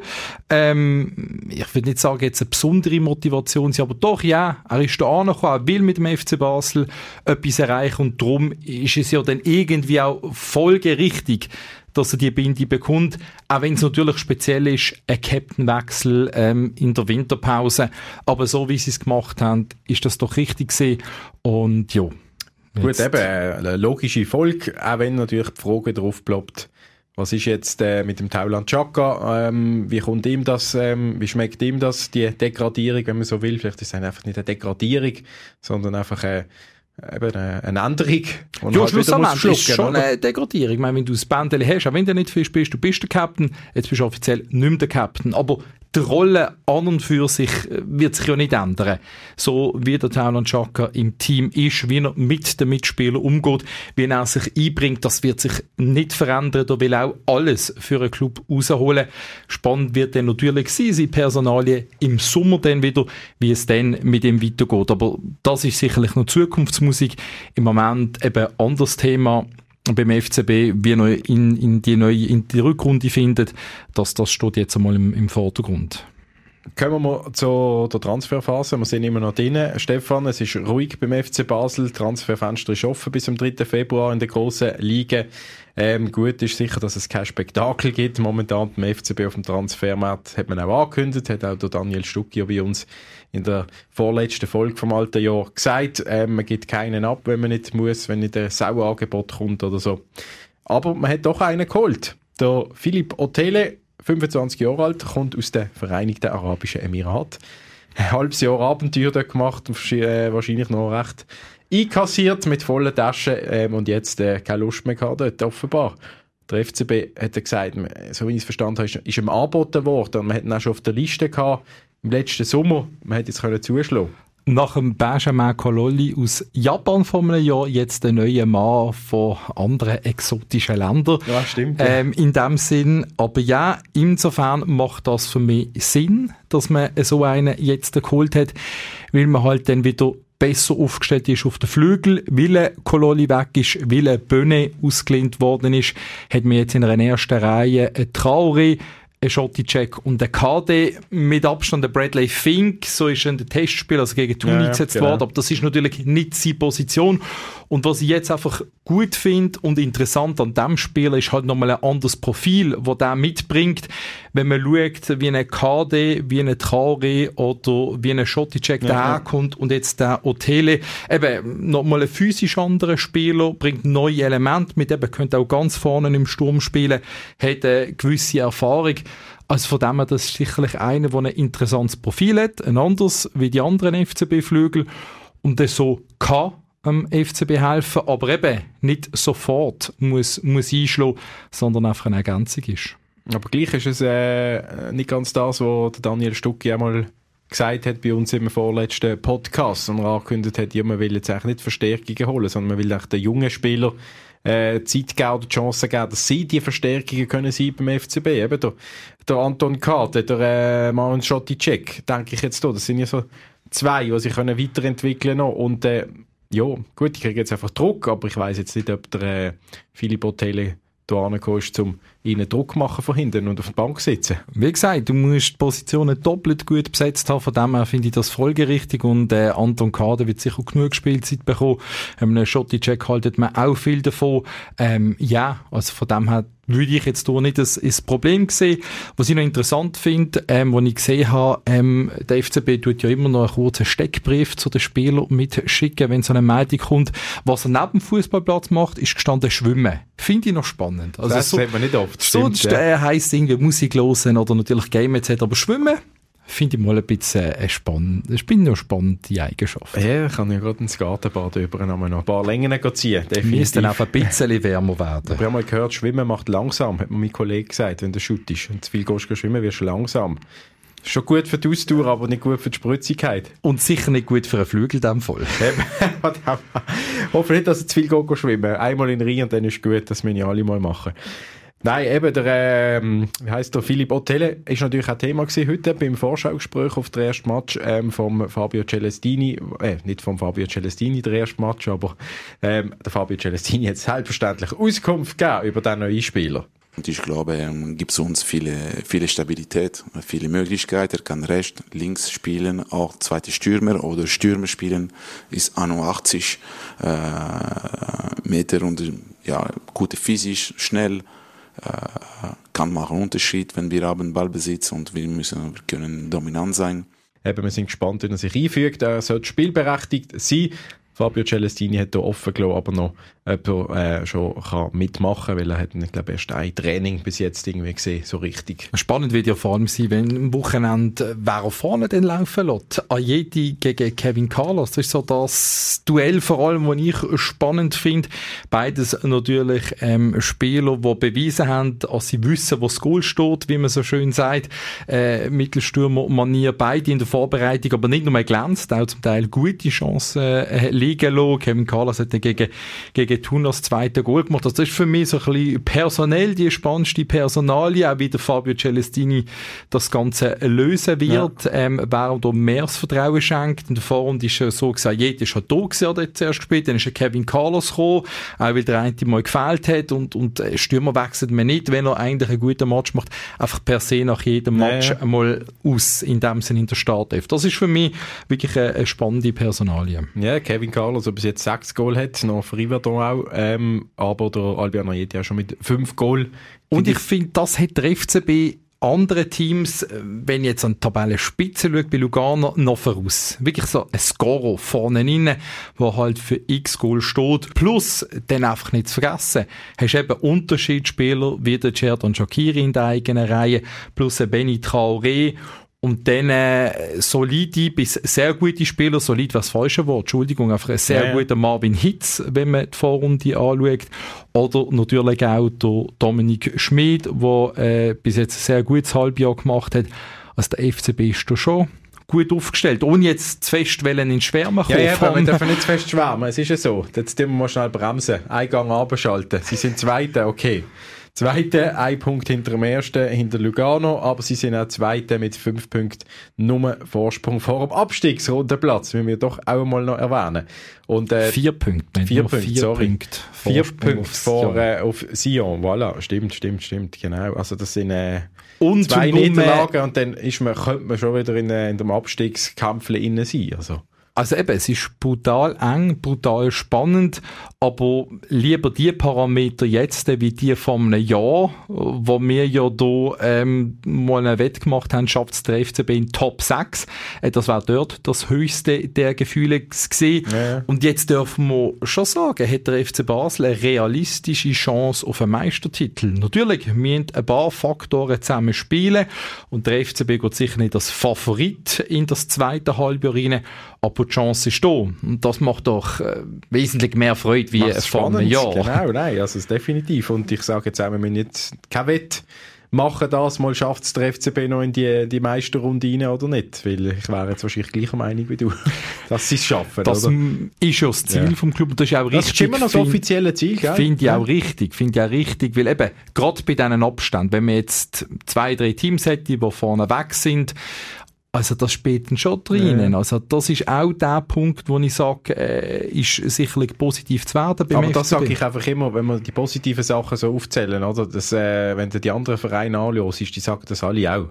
ähm, ich würde nicht sagen, jetzt eine besondere Motivation sein, aber doch, ja, er ist da angekommen, er will mit dem F C Basel etwas erreichen und darum ist es ja dann irgendwie auch folgerichtig, dass er die Binde bekommt, auch wenn es natürlich speziell ist, ein Captainwechsel ähm, in der Winterpause, aber so wie sie es gemacht haben, ist das doch richtig gewesen und ja. Gut, eben, eine logische Folge, auch wenn natürlich die Frage drauf ploppt, was ist jetzt äh, mit dem Taulant Xhaka, ähm, wie kommt ihm das, ähm, wie schmeckt ihm das, die Degradierung, wenn man so will, vielleicht ist es einfach nicht eine Degradierung, sondern einfach eine, eben eine, eine Änderung. Ja, halt schlussendlich ist schon oder? Eine Degradierung. Ich meine, wenn du das Bändchen hast, auch wenn du nicht viel spielst, du bist der Captain, jetzt bist du offiziell nicht mehr der Captain, aber die Rolle an und für sich wird sich ja nicht ändern. So wie der Taulant Xhaka im Team ist, wie er mit den Mitspielern umgeht, wie er sich einbringt, das wird sich nicht verändern. Da will auch alles für einen Club rausholen. Spannend wird dann natürlich sein, seine Personalien im Sommer dann wieder, wie es dann mit ihm weitergeht. Aber das ist sicherlich noch Zukunftsmusik. Im Moment eben ein anderes Thema beim F C B, wie er in, in die neue, in die Rückrunde findet, das, das steht jetzt einmal im, im Vordergrund. Kommen wir zu der Transferphase. Wir sind immer noch drin. Stefan, es ist ruhig beim F C Basel. Transferfenster ist offen bis zum dritten Februar in der grossen Liga. Ähm, gut ist sicher, dass es kein Spektakel gibt. Momentan beim F C B auf dem Transfermarkt hat man auch angekündigt, hat auch der Daniel Stucki bei uns in der vorletzten Folge vom alten Jahr gesagt. Ähm, man gibt keinen ab, wenn man nicht muss, wenn nicht ein Sauangebot kommt oder so. Aber man hat doch einen geholt. Der Philipp Otele, fünfundzwanzig Jahre alt, kommt aus den Vereinigten Arabischen Emiraten. Ein halbes Jahr Abenteuer dort gemacht, äh, wahrscheinlich noch recht einkassiert mit vollen Taschen ähm, und jetzt äh, keine Lust mehr gehabt dort, offenbar. Der F C B hat gesagt, so wie ich es verstanden habe, ist, ist ihm angeboten worden und man hat ihn auch schon auf der Liste gehabt im letzten Sommer. Man hätte jetzt können zuschlagen. Nach dem Benjamin Kololi aus Japan vor einem Jahr jetzt der neue Mann von anderen exotischen Ländern. Ja, stimmt. Ja. Ähm, in dem Sinn. Aber ja, insofern macht das für mich Sinn, dass man so einen jetzt geholt hat, weil man halt dann wieder besser aufgestellt ist auf den Flügel, weil ein Kololi weg ist, weil ein Böne ausgelehnt worden ist, hat man jetzt in einer ersten Reihe ein Traoré, ein Schotti-Check und ein K D, mit Abstand der Bradley Fink, so ist er in der Testspiel, also gegen Thun ja, eingesetzt ja, genau. worden, aber das ist natürlich nicht seine Position. Und was ich jetzt einfach gut finde und interessant an diesem Spieler ist halt nochmal ein anderes Profil, das der mitbringt. Wenn man schaut, wie ein K D, wie ein Traoré oder wie ein Schotti-Check ja, daherkommt ja. und jetzt der Otele, eben nochmal ein physisch anderer Spieler, bringt neue Elemente mit, eben könnte auch ganz vorne im Sturm spielen, hat eine gewisse Erfahrung. Also von dem her, das ist sicherlich einer, der ein interessantes Profil hat, ein anderes wie die anderen F C B-Flügel und das so kann am F C B helfen, aber eben nicht sofort muss, muss einschlagen, sondern einfach eine Ergänzung ist. Aber gleich ist es äh, nicht ganz das, was Daniel Stucki einmal gesagt hat bei uns im vorletzten Podcast und er angekündigt hat, ja, man will jetzt eigentlich nicht Verstärkungen holen, sondern man will eigentlich den jungen Spieler äh, Zeit geben oder die Chance geben, dass sie die Verstärkungen können sein beim F C B. Eben der, der Anton Karte, der äh, Maron Schotti-Check, denke ich jetzt da. Das sind ja so zwei, die sich können weiterentwickeln können. Und äh, ja, gut, ich kriege jetzt einfach Druck, aber ich weiss jetzt nicht, ob der äh, Philipp Otele da angekommen ist, um ihnen Druck machen von hinten und auf der Bank sitzen. Wie gesagt, du musst die Positionen doppelt gut besetzt haben, von dem her finde ich das folgerichtig und äh, Anton Kader wird sicher genug Spielzeit bekommen. Ähm, einen Schotti-Check haltet man auch viel davon. Ähm, ja, also von dem her würde ich jetzt hier nicht das, das Problem sehen. Was ich noch interessant finde, ähm, was ich gesehen habe, ähm, der F C B tut ja immer noch einen kurzen Steckbrief zu den Spielern mitschicken, wenn so eine Meldung kommt. Was er neben dem Fußballplatz macht, ist gestanden Schwimmen. Finde ich noch spannend. Also das so, sieht man nicht oft. Sonst stimmt, ja. äh, heisst irgendwie Musik hören oder natürlich Game et cetera. Aber Schwimmen finde ich mal ein bisschen äh, spannend. Das ist eine spannende Eigenschaft. Ja, ich kann ja gerade ins Gartenbad über noch ein paar Längen ziehen. Definitiv. Müsste dann auch ein bisschen wärmer werden. Ich habe mal gehört, Schwimmen macht langsam, hat mir mein Kollege gesagt, wenn du shootest. Wenn du zu viel gehst, schwimmen, wirst du langsam. Ist schon gut für die Ausdauer, aber nicht gut für die Spritzigkeit. Und sicher nicht gut für einen Flügel in dem Fall. Hoffe nicht, dass du zu viel gehst, schwimmen. Einmal in den Rhein und dann ist gut, das müssen ja alle mal machen. Nein, eben, der, ähm, wie heisst der, Philipp Ottele ist natürlich auch Thema gewesen heute beim Vorschauggespräch auf den ersten Match ähm, vom Fabio Celestini, äh, nicht vom Fabio Celestini, der erste Match, aber ähm, der Fabio Celestini hat selbstverständlich Auskunft gegeben über den neuen Spieler. Und ich glaube, er gibt uns viele, viele Stabilität, viele Möglichkeiten. Er kann rechts, links spielen, auch zweite Stürmer oder Stürmer spielen, ist einundachtzig äh, Meter und ja, gute physisch, schnell. Kann machen einen Unterschied, wenn wir haben Ballbesitz und wir müssen, wir können dominant sein. Eben, wir sind gespannt, wie er sich einfügt. Er sollte spielberechtigt sein. Fabio Celestini hat hier offen gelassen, aber noch jemand äh, schon kann mitmachen, weil er hat, ich glaube, erst ein Training bis jetzt irgendwie gesehen, so richtig. Spannend wird ja vor allem sein, wenn am Wochenende wer er vorne dann laufen lässt. Ajeti gegen Kevin Carlos. Das ist so das Duell vor allem, was ich spannend finde. Beides natürlich ähm, Spieler, die bewiesen haben, dass sie wissen, wo das Goal steht, wie man so schön sagt. Äh, Mittelstürmer-Manier, beide in der Vorbereitung, aber nicht nur mehr glänzt, auch zum Teil gute Chancen äh, liegen lassen. Kevin Carlos hat dann gegen, gegen Thun das zweite Goal gemacht. Also das ist für mich so ein bisschen personell die spannendste Personalie, auch wie der Fabio Celestini das Ganze lösen wird, ja. ähm, wer ihm da mehr das Vertrauen schenkt. In der Vorrunde ist ja so gesagt, jeder ist schon da gewesen, der zuerst gespielt, dann ist ja Kevin Carlos gekommen, auch weil der eine mal gefehlt hat und, und Stürmer wechselt man nicht, wenn er eigentlich einen guten Match macht, einfach per se nach jedem Match ja, ja. mal aus, in dem Sinne in der Startelf. Das ist für mich wirklich eine, eine spannende Personalie. Ja, Kevin Carlos, der bis jetzt sechs Goal hat, noch für Riverdon auch, ähm, aber der Albion Ajeti auch schon mit fünf Goal. Und ich finde, das hat der F C B andere Teams, wenn ich jetzt an die Tabellenspitze schaue, bei Lugano noch voraus. Wirklich so ein Scorer vorne rein, der halt für x Goal steht. Plus, dann einfach nicht zu vergessen, hast eben Unterschiedsspieler wie der Xherdan Shaqiri in der eigenen Reihe, plus ein Benny Traoré. Und dann äh, solide bis sehr gute Spieler, solid wäre das falsche Wort, Entschuldigung, einfach ein sehr ja, ja. guter Marvin Hitz, wenn man die Vorrunde anschaut. Oder natürlich auch der Dominik Schmid, der äh, bis jetzt ein sehr gutes Halbjahr gemacht hat. Also der F C B ist da schon gut aufgestellt, ohne jetzt zu fest ins Schwärmen kommen. Ja, ja, aber wir dürfen nicht zu fest schwärmen, es ist ja so. Jetzt müssen wir mal schnell bremsen, Eingang abschalten. Sie sind Zweite, okay. Zweite, ein Punkt hinter dem Ersten, hinter Lugano, aber sie sind auch Zweite mit fünf Punkten, nur Vorsprung vor dem Abstiegsrundenplatz, müssen wir doch auch mal noch erwähnen. Und, äh, vier Punkte, vier Punkte, vier sorry. Punkte vier Punkte vor, äh, auf Sion, voilà, stimmt, stimmt, stimmt, genau. Also das sind äh, und zwei Niederlagen und dann ist man, könnte man schon wieder in, äh, in dem Abstiegskampf innen sein, also. Also eben, es ist brutal eng, brutal spannend, aber lieber die Parameter jetzt wie die von einem Jahr, wo wir ja da ähm, mal einen Wett gemacht haben, schafft es der F C B in Top sechs. Äh, das war dort das höchste der Gefühle gewesen. Ja. Und jetzt dürfen wir schon sagen, hat der F C Basel eine realistische Chance auf einen Meistertitel. Natürlich, wir müssen ein paar Faktoren zusammen spielen und der F C B geht sicher nicht als Favorit in das zweite Halbjahr rein, aber die Chance ist da. Und das macht doch äh, wesentlich mehr Freude wie vor einem Jahr. Genau, nein, also es definitiv. Und ich sage jetzt auch, wir müssen jetzt kein Wett machen, das mal schafft es der F C B noch in die, die Meisterrunde rein oder nicht. Weil ich wäre jetzt wahrscheinlich gleicher Meinung wie du, dass sie es schaffen. Das oder? ist ja das Ziel ja. vom Club. Und das ist auch richtig. Das ist immer noch das offizielle Ziel, gell? Finde ich ja. auch richtig. Finde ich auch richtig, weil eben, gerade bei diesen Abständen, wenn man jetzt zwei, drei Teams hätte, die vorne weg sind, Also das spielt dann schon drinnen. Ja. Also das ist auch der Punkt, wo ich sage, äh, ist sicherlich positiv zu werden beim Aber F C B. das sage ich einfach immer, wenn wir die positiven Sachen so aufzählen, oder? Dass, äh, wenn du die anderen Vereine anhörst, die sagen das alle auch.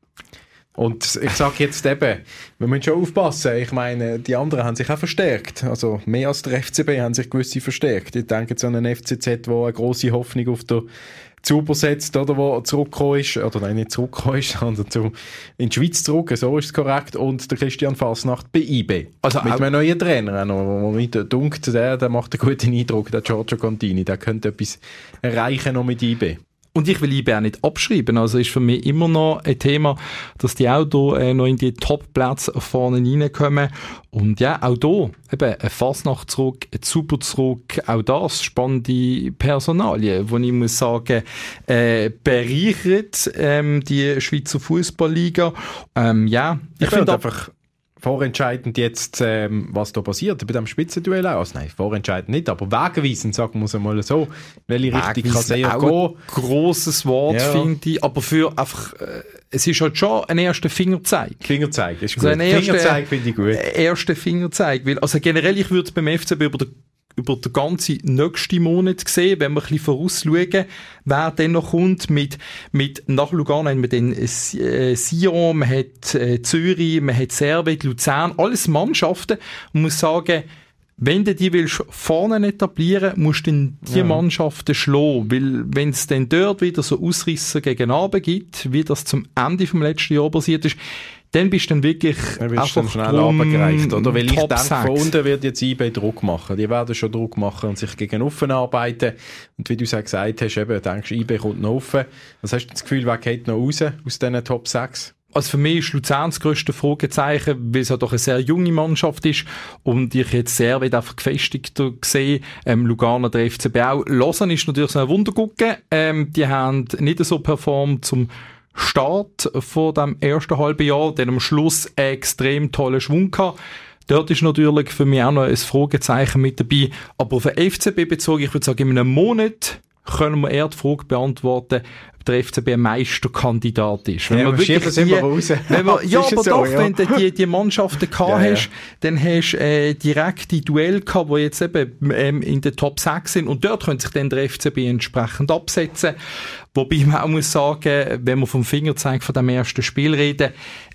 Und ich sage jetzt eben, wir müssen schon aufpassen. Ich meine, die anderen haben sich auch verstärkt. Also mehr als der F C B haben sich gewisse verstärkt. Ich denke jetzt an einen F C Z, der eine grosse Hoffnung auf der Zuber setzt, oder, wo zurückgekommen ist, oder nein, nicht zurückgekommen ist, sondern zu, in die Schweiz zurück, so ist es korrekt, und der Christian Fasnacht bei I B. Also mit auch einem neuen Trainer, wo mir dunkt, der, der macht einen guten Eindruck, der Giorgio Contini, der könnte etwas erreichen noch mit I B. Und ich will I B auch nicht abschreiben. Also ist für mich immer noch ein Thema, dass die auch hier äh, noch in die Top-Plätze vorne reinkommen. Und ja, auch hier eben ein Fasnacht zurück, ein Super zurück, auch das spannende Personalien, wo ich muss sagen, äh, bereichert ähm, die Schweizer Fußballliga. Ähm, ja, ich, ich finde einfach vorentscheidend jetzt, ähm, was da passiert bei dem Spitzenduell auch. Also nein, vorentscheidend nicht, aber wegweisend, sagen wir es einmal so. Welche Richtung kann es eher gehen? Ein grosses Wort, ja. finde ich, aber für einfach, äh, es ist halt schon ein erster Fingerzeig. Fingerzeig, ist gut. Also ein Fingerzeig finde ich gut. Erster Fingerzeig, weil, also generell, ich würde es beim F C B über den über den ganzen nächsten Monat gesehen, wenn wir ein bisschen vorausschauen, wer dann noch kommt, mit, mit, nach Lugano haben wir dann äh, Sion, man hat äh, Zürich, man hat Servet, Luzern, alles Mannschaften. Man muss sagen, wenn du die willst vorne etablieren, musst du dann die ja. Mannschaften schlagen, weil wenn es dann dort wieder so Ausrisser gegen Abend gibt, wie das zum Ende vom letzten Jahr passiert ist, dann bist du dann wirklich dann bist einfach schnell runtergereicht, oder? Weil ich denke, von unten wird jetzt I B Druck machen. Die werden schon Druck machen und sich gegen offen arbeiten. Und wie du es auch gesagt hast, eben, denkst du, I B kommt noch offen. Was hast du das Gefühl, wer geht noch raus aus diesen Top sechs? Also für mich ist Luzern das grösste Fragezeichen, weil es ja doch eine sehr junge Mannschaft ist und ich jetzt sehr weit einfach gefestigter sehe. Ähm, Lugano, der F C B auch. Lausanne ist natürlich so ein Wundergucken. Ähm, die haben nicht so performt zum Start von dem ersten halben Jahr, dann am Schluss einen extrem tollen Schwung gehabt. Dort ist natürlich für mich auch noch ein Fragezeichen mit dabei. Aber auf den F C B bezogen, ich würde sagen, in einem Monat können wir eher die Frage beantworten, ob der F C B ein Meisterkandidat ist. Wenn ja, man wirklich die, immer raus. wenn man, ja, aber so, doch, ja. wenn du die, die Mannschaften gehabt ja, hast, ja. dann hast du äh, direkt die Duell gehabt, die jetzt eben ähm, in den Top sechs sind. Und dort könnte sich dann der F C B entsprechend absetzen. Wobei man auch muss sagen, wenn wir vom Fingerzeig von dem ersten Spiel reden,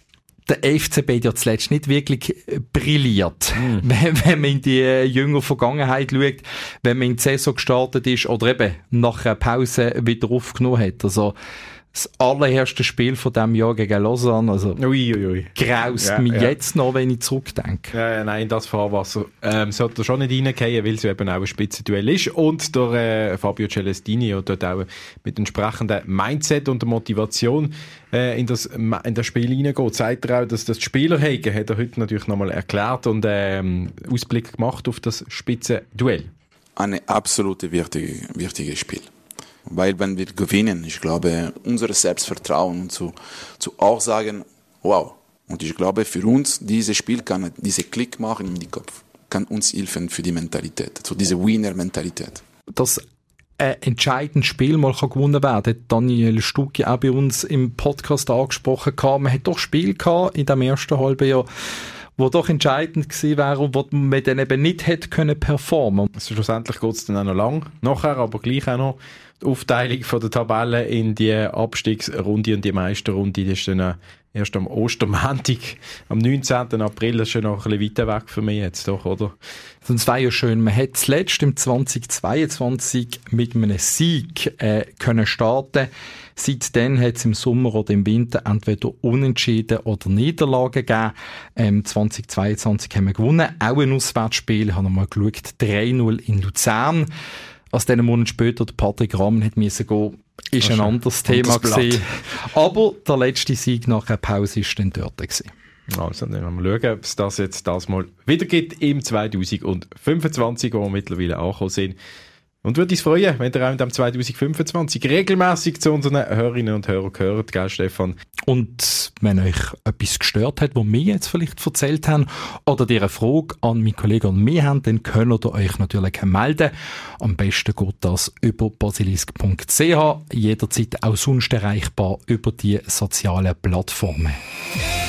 der F C B hat ja zuletzt nicht wirklich brilliert. Mm. Wenn, wenn man in die äh, jüngere Vergangenheit schaut, wenn man in die Saison gestartet ist oder eben nach einer Pause wieder aufgenommen hat. Also das allererste Spiel von diesem Jahr gegen Lausanne, also ui, ui, ui. graust ja, mich ja. jetzt noch, wenn ich zurückdenke. Ja, ja, nein, das Fahrwasser ähm, sollte er schon nicht reingehen, weil es eben auch ein Spitzenduell ist. Und der äh, Fabio Celestini hat dort auch mit entsprechenden Mindset und der Motivation äh, in, das, in das Spiel reingeht. Sagt er auch, dass das Spieler haben, hat er heute natürlich nochmal erklärt und ähm, Ausblick gemacht auf das Spitzenduell. Ein absolut wichtiges wichtige Spiel. Weil wenn wir gewinnen, ich glaube, unser Selbstvertrauen und zu, zu auch sagen, wow. Und ich glaube, für uns, dieses Spiel kann diese Klick machen in den Kopf, kann uns helfen für die Mentalität, so diese Winner-Mentalität. Das ein entscheidendes Spiel mal kann gewonnen werden, hat Daniel Stucki auch bei uns im Podcast angesprochen gehabt. Man hat doch Spiel gehabt in dem ersten halben Jahr, wo doch entscheidend gewesen wäre und wo man dann eben nicht hätte können performen. Also schlussendlich geht es dann auch noch lang nachher, aber gleich auch noch die Aufteilung von der Tabelle in die Abstiegsrunde und die Meisterrunde, das ist dann erst am Ostermontag, am neunzehnten April, das ist schon noch ein bisschen weiter weg für mich jetzt doch, oder? Sonst wäre ja schön, man hat zuletzt im zweitausendzweiundzwanzig mit einem Sieg äh, können starten. Seitdem hat es im Sommer oder im Winter entweder Unentschieden oder Niederlagen gegeben. Ähm, zweitausendzweiundzwanzig haben wir gewonnen, auch ein Auswärtsspiel, haben wir mal geschaut, drei null in Luzern. Als diesen Monat später der Patrick Rahmen hat müssen gehen, ist ein anderes Thema gewesen. Aber der letzte Sieg nach einer Pause war dann dort gewesen. Also, dann werden wir schauen, ob es das jetzt das mal wieder gibt im zweitausendfünfundzwanzig, wo wir mittlerweile angekommen sind. Und würde uns freuen, wenn ihr auch in dem zweitausendfünfundzwanzig regelmäßig zu unseren Hörerinnen und Hörern gehört, gell, Stefan? Und wenn euch etwas gestört hat, was wir jetzt vielleicht erzählt haben, oder ihr eine Frage an meinen Kollegen und mich haben, dann könnt ihr euch natürlich melden. Am besten geht das über basilisk punkt c h, jederzeit auch sonst erreichbar über die sozialen Plattformen.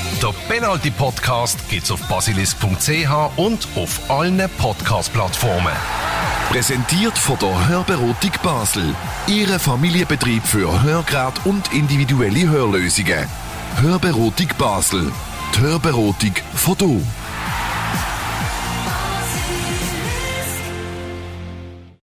Der Penalty-Podcast gibt's auf basilisk punkt c h und auf allen Podcast-Plattformen. Präsentiert von der Hörberotik Basel. Ihre Familienbetrieb für Hörgerät und individuelle Hörlösungen. Hörberotik Basel. Die Hörberotik von du.